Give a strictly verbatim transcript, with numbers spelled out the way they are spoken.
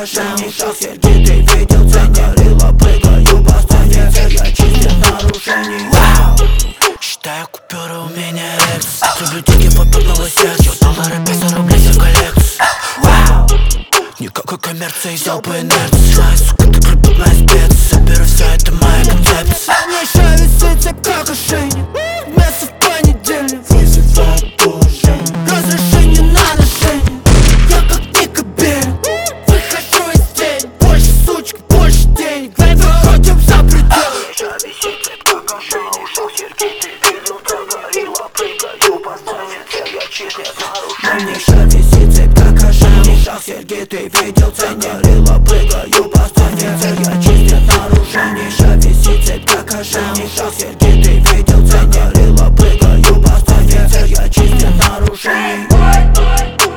ошейник. Шаг Сергей, ты видел цель, горилла, прыгаю по сцене. Цель я чистил нарушений. Считаю купюры, у меня рекс. Люблю деньги, попутного сердца. Доллары, песо, рубли, все в коллекции. Никакой коммерции, взял по инерции. Знаю, сука, ты припутная спец. Соберу все, это моя концепция. На шее висит цепь, как ошейник. Место в понедельник вызывает положение. Разрешение на ношение. Я как дико берег. Выхожу из тени. Больше сучек, больше денег. Давай выходим за предел. Шея висит цепь, как ошейник. Шаг Сергей, ты видел цель, горилла, прыгаю по сцене. Цель я чистил нарушений. Шея висит цепь, как ошейник. Шаг Сергей, ты видел цель, горилла, прыгаю по сцене. Цель я чистил нарушений. Шея висит цепь, как ошейник. Шаг Сергей, ты видел цель, горилла, прыгаю по сцене. Цель я чистил нарушений.